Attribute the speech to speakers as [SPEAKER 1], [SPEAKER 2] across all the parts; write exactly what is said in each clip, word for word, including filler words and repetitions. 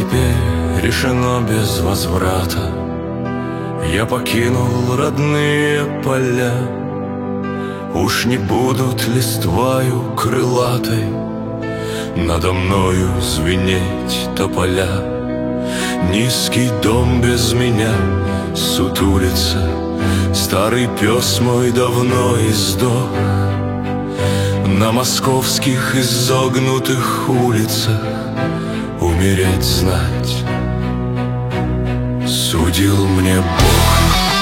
[SPEAKER 1] теперь решено без возврата. Я покинул родные поля. Уж не будут листвою крылатой надо мною звенеть тополя. Низкий дом без меня сутулится, старый пес мой давно издох. На московских изогнутых улицах умереть знать судил мне Бог.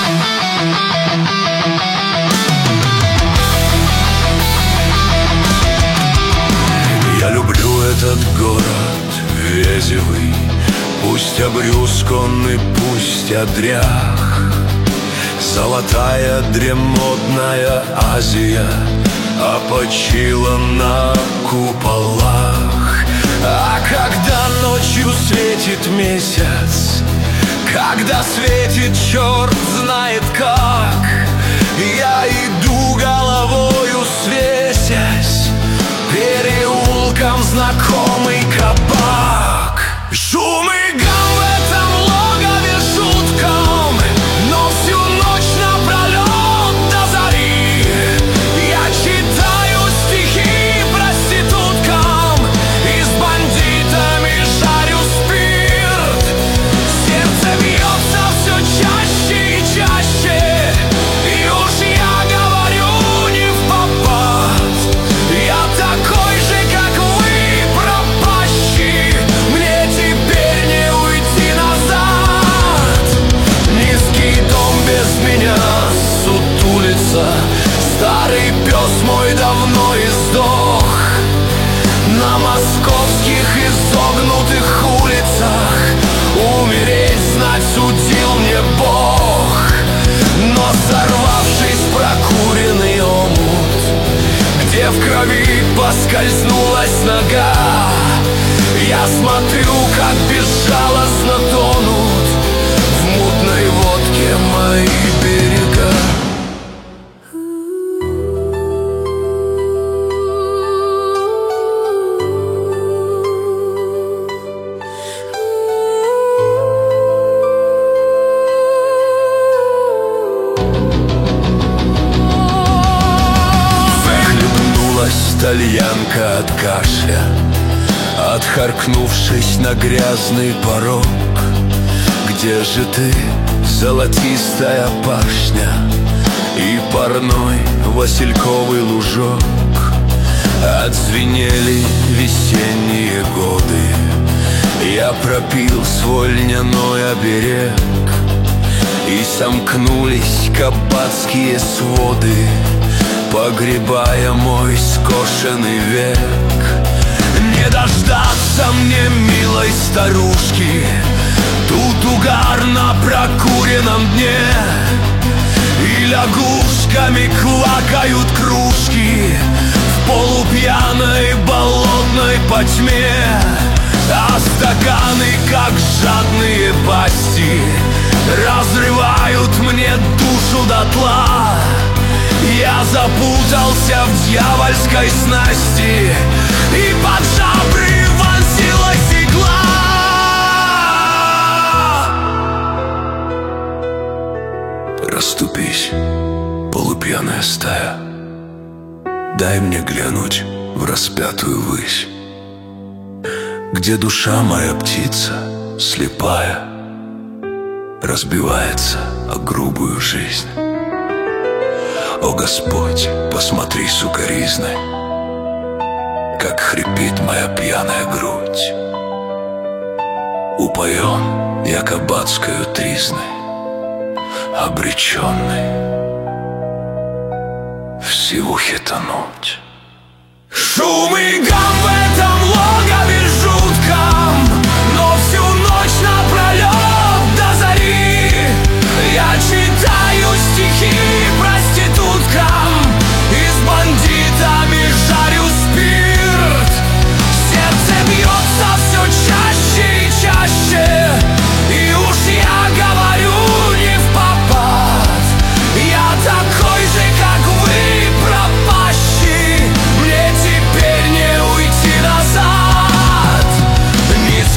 [SPEAKER 1] Я люблю этот город везевый, пусть обрюзган и пусть одрях. Золотая дремодная Азия опочила на куполах. А когда ночью светит месяц, когда светит черт знает как, я иду головою свесясь переулком знакомый кабак. Шум и гам в этом логове жутком, но всю ночь напролет до зари я читаю стихи проституткам и с бандитами жарю спирт. Сердце бьется все чаще и чаще, и уж я говорю не впопад. Я такой же, как вы, пропащий, мне теперь не уйти назад. Низкий дом без меня сутулится, старый пес мой давно издох. На московских изогнутых улицах умереть знать судил мне Бог. Но сорвавшись в прокуренный омут, где в крови поскользнулась нога, я смотрю, как безжалостно тонут в мутной водке мои берега. Тальянка от кашля, отхаркнувшись на грязный порог. Где же ты, золотистая пашня и парной васильковый лужок? Отзвенели весенние годы, я пропил свой льняной оберег, и сомкнулись кабацкие своды, погребая мой скошенный век. Не дождаться мне милой старушки тут угар на прокуренном дне, и лягушками клакают кружки в полупьяной болотной потьме. А стаканы, как жадные пасти, разрывают мне душу дотла. Я запутался в дьявольской снасти, и под жабры вонзилась игла. Расступись, полупьяная стая, дай мне глянуть в распятую высь, где душа моя птица слепая разбивается о грубую жизнь. О Господь, посмотри сукоризной, как хрипит моя пьяная грудь. Упоен я кабацкою тризной, обреченный в сивухе тонуть. Шум и гам в этом логове жутком, но всю ночь напролет до зари я читаю стихи проституткам и с бандитами жарю спирт. Сердце бьется все чаще и чаще, и уж я говорю не впопад. Я такой же, как вы, пропащий, мне теперь не уйти назад.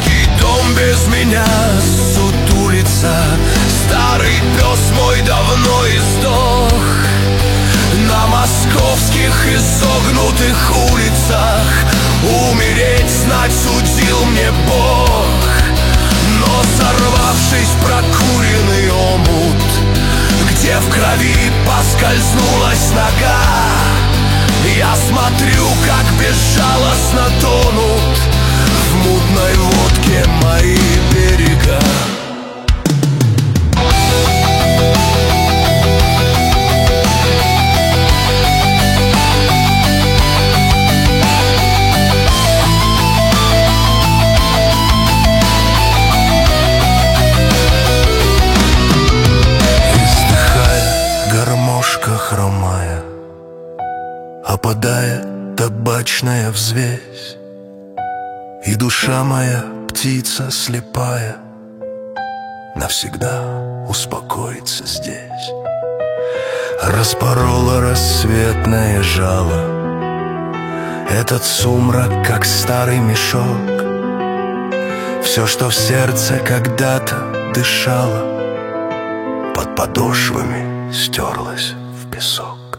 [SPEAKER 1] Старый пес мой давно издох на московских изогнутых улицах. Умереть, знать, судил мне Бог. Но сорвавшись в прокуренный омут, где в крови поскользнулась нога, я смотрю, как безжалостно тонут в мутной водке мои берега. Хромая, опадая табачная взвесь, и душа моя, птица слепая, навсегда успокоится здесь. Распорола рассветное жало этот сумрак, как старый мешок. Все, что в сердце когда-то дышало, под подошвами стерлось в песок.